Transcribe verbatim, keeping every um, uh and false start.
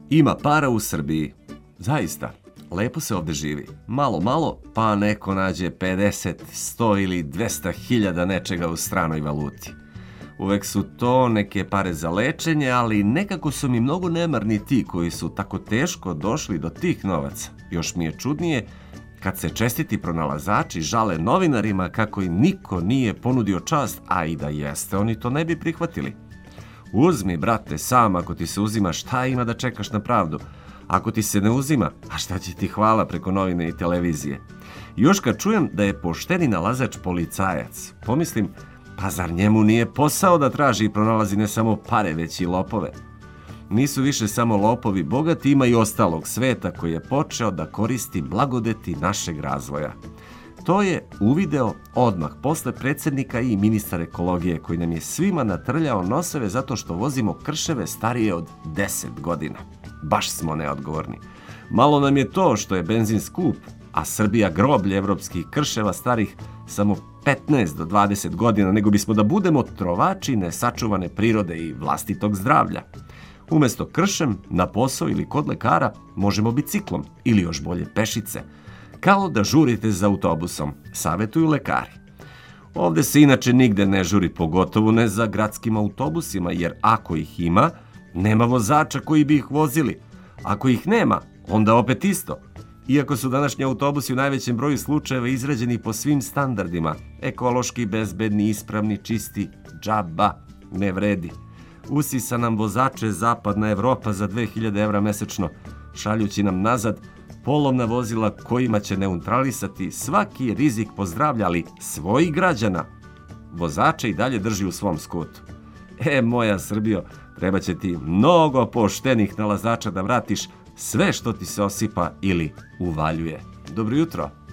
Ima para u Srbiji. Zaista, lepo se ovde živi. Malo, malo, pa neko nađe pedeset, sto ili dvesta hiljada nečega u stranoj valuti. Uvek su to neke pare za lečenje, ali nekako su mi mnogo nemarni ti koji su tako teško došli do tih novaca. Još mi je čudnije kad se čestiti pronalazači žale novinarima kako im niko nije ponudio čast, a i da jeste, oni to ne bi prihvatili. Uzmi, brate, sam, ako ti se uzima, šta ima da čekaš na pravdu? Ako ti se ne uzima, a šta će ti hvala preko novine i televizije? Još kad čujem da je pošteni nalazač policajac, pomislim, pa zar njemu nije posao da traži i pronalazi ne samo pare, već i lopove? Nisu više samo lopovi bogati, ima i ostalog sveta koji je počeo da koristi blagodeti našeg razvoja. To je uvideo odmah posle predsjednika i ministar ekologije koji nam je svima natrljao noseve zato što vozimo krševe starije od deset godina. Baš smo neodgovorni. Malo nam je to što je benzin skup, a Srbija groblje evropskih krševa starih samo petnaest do dvadeset godina, nego bismo da budemo trovači nesačuvane prirode i vlastitog zdravlja. Umesto kršem, na posao ili kod lekara možemo biciklom ili još bolje pešice. Kao da žurite za autobusom, savetuju lekari. Ovde se inače nigde ne žuri, pogotovo ne za gradskim autobusima, jer ako ih ima, nema vozača koji bi ih vozili. Ako ih nema, onda opet isto. Iako su današnji autobusi u najvećem broju slučajeva izrađeni po svim standardima, ekološki, bezbedni, ispravni, čisti, džaba, ne vredi. Usisa nam vozače zapadna Evropa za dve hiljade evra mesečno, šaljući nam nazad polovna vozila kojima će neutralisati svaki rizik po zdravlje, ali svojih građana. Vozače i dalje drži u svom skutu. E, moja Srbijo, treba će ti mnogo poštenih nalazača da vratiš sve što ti se osipa ili uvaljuje. Dobro jutro.